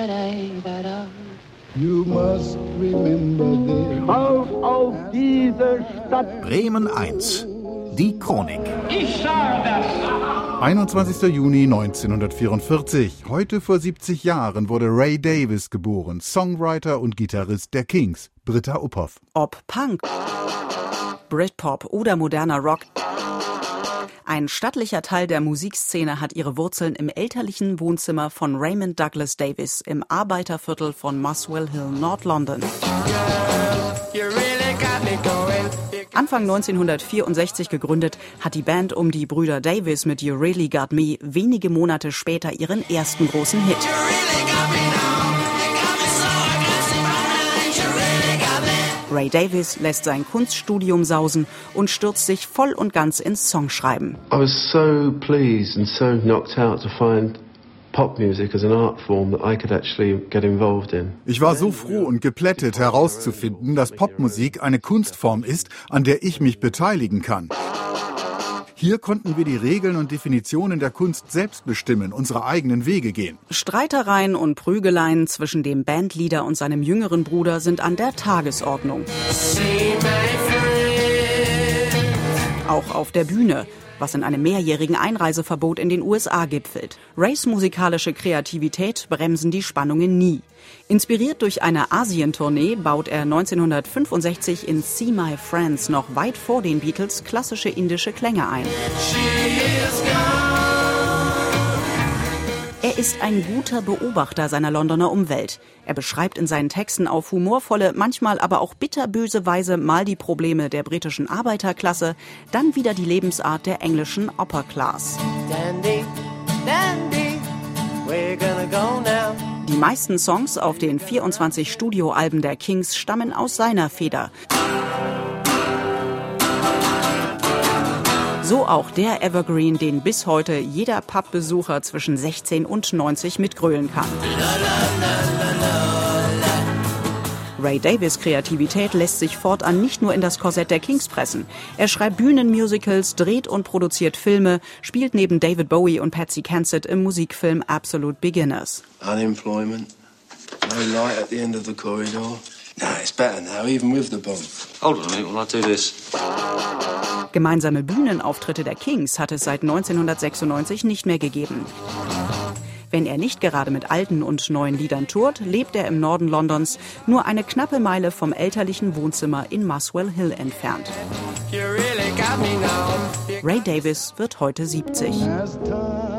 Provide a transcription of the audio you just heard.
You must remember this. Auf diese Stadt. Bremen 1. Die Chronik. Ich sage das. 21. Juni 1944. Heute vor 70 Jahren wurde Ray Davies geboren, Songwriter und Gitarrist der Kings, Britta Uphoff. Ob Punk, Britpop oder moderner Rock, ein stattlicher Teil der Musikszene hat ihre Wurzeln im elterlichen Wohnzimmer von Raymond Douglas Davies im Arbeiterviertel von Muswell Hill, Nord-London. Anfang 1964 gegründet, hat die Band um die Brüder Davies mit You Really Got Me wenige Monate später ihren ersten großen Hit. Ray Davies lässt sein Kunststudium sausen und stürzt sich voll und ganz ins Songschreiben. I was so pleased and so knocked out to find pop music as an art form that I could actually get involved in. Ich war so froh und geplättet herauszufinden, dass Popmusik eine Kunstform ist, an der ich mich beteiligen kann. Hier konnten wir die Regeln und Definitionen der Kunst selbst bestimmen, unsere eigenen Wege gehen. Streitereien und Prügeleien zwischen dem Bandleader und seinem jüngeren Bruder sind an der Tagesordnung. Auch auf der Bühne, was in einem mehrjährigen Einreiseverbot in den USA gipfelt. Rays musikalische Kreativität bremsen die Spannungen nie. Inspiriert durch eine Asientournee baut er 1965 in See My Friends noch weit vor den Beatles klassische indische Klänge ein. Er ist ein guter Beobachter seiner Londoner Umwelt. Er beschreibt in seinen Texten auf humorvolle, manchmal aber auch bitterböse Weise mal die Probleme der britischen Arbeiterklasse, dann wieder die Lebensart der englischen Upper Class. Dandy, dandy, we're gonna go now. Die meisten Songs auf den 24 Studioalben der Kings stammen aus seiner Feder. So auch der Evergreen, den bis heute jeder Pubbesucher zwischen 16 und 90 mitgrölen kann. Ray Davies' Kreativität lässt sich fortan nicht nur in das Korsett der Kings pressen. Er schreibt Bühnenmusicals, dreht und produziert Filme, spielt neben David Bowie und Patsy Kensit im Musikfilm Absolute Beginners. Unemployment, no light at the end of the corridor. No, it's better now, even with the bomb. Hold on a minute while I do this. Gemeinsame Bühnenauftritte der Kings hat es seit 1996 nicht mehr gegeben. Wenn er nicht gerade mit alten und neuen Liedern tourt, lebt er im Norden Londons, nur eine knappe Meile vom elterlichen Wohnzimmer in Muswell Hill entfernt. Ray Davies wird heute 70.